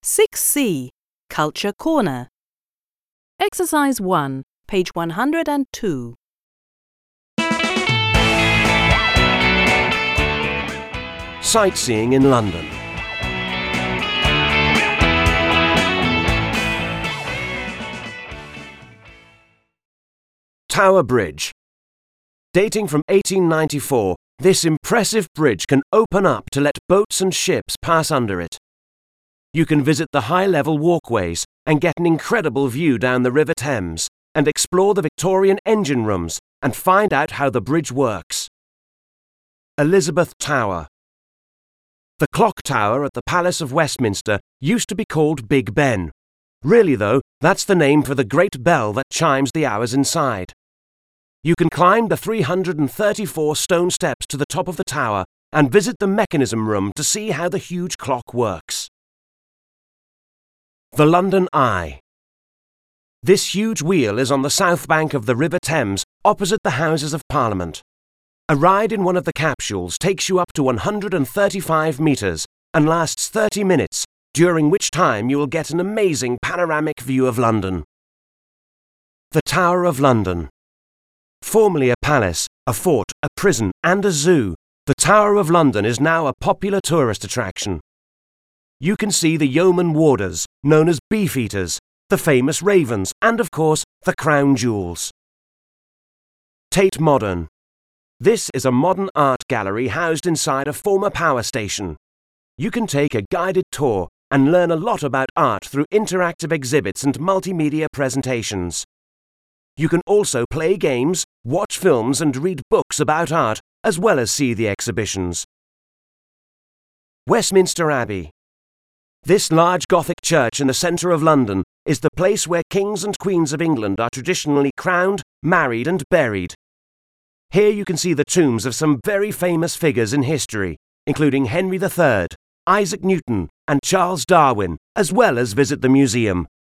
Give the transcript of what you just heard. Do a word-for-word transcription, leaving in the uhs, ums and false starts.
six C. Culture Corner. Exercise one, page one hundred two. Sightseeing in London. Tower Bridge. Dating from eighteen ninety-four, this impressive bridge can open up to let boats and ships pass under it. You can visit the high-level walkways and get an incredible view down the River Thames and explore the Victorian engine rooms and find out how the bridge works. Elizabeth Tower. The clock tower at the Palace of Westminster used to be called Big Ben. Really, though, that's the name for the great bell that chimes the hours inside. You can climb the three hundred thirty-four stone steps to the top of the tower and visit the mechanism room to see how the huge clock works. The London Eye. This huge wheel is on the south bank of the River Thames, opposite the Houses of Parliament. A ride in one of the capsules takes you up to one hundred thirty-five metres and lasts thirty minutes, during which time you will get an amazing panoramic view of London. The Tower of London. Formerly a palace, a fort, a prison and a zoo, the Tower of London is now a popular tourist attraction. You can see the yeoman warders, known as beefeaters, the famous ravens and, of course, the crown jewels. Tate Modern. This is a modern art gallery housed inside a former power station. You can take a guided tour and learn a lot about art through interactive exhibits and multimedia presentations. You can also play games, watch films and read books about art, as well as see the exhibitions. Westminster Abbey. This large Gothic church in the centre of London is the place where kings and queens of England are traditionally crowned, married and buried. Here you can see the tombs of some very famous figures in history, including Henry the Third, Isaac Newton and Charles Darwin, as well as visit the museum.